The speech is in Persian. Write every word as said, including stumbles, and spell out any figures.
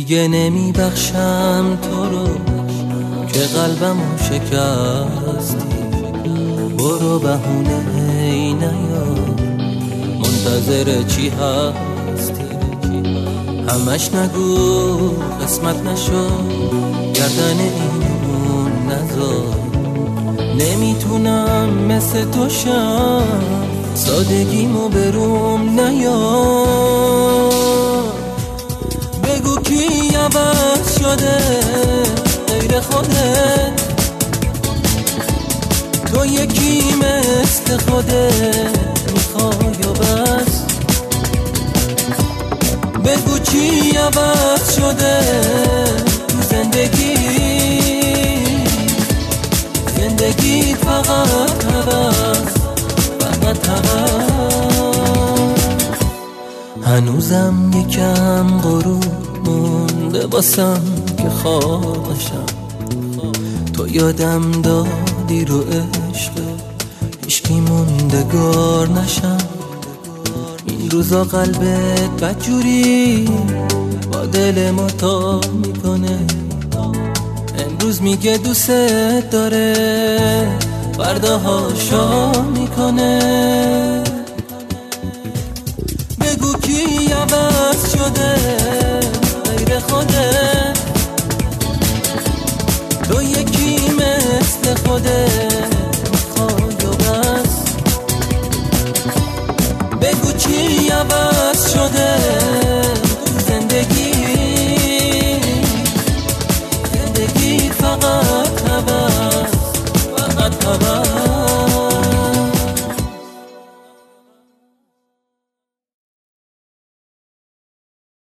دیگه نمی بخشم تو رو که قلبمو شکستی. برو بهونه ای نیار، منتظر چی هستی؟ همش نگو قسمت نشو، گردن اینون نذار. نمیتونم مثل تو شم، سادگیمو بروم نیار. بگو کی عوض شده غیر خودت، تو یکی مثل خودت میخوای و بس. بگو چی عوض شده تو زندگی، زندگی فقط عوض، فقط عوض. هنوزم یکم غروب مونده واسم که خوابشم، تو یادم دادی رو عشق هیچکی موندگار نشم. این روزا قلبت بدجوری با دل ما تا میکنه، امروز میگه دوست داره فردا هاشا میکنه. بگو کی عوض شده غیر خودت، تو یکی مثل خودت میخوای و بس. بگو چی عوض شده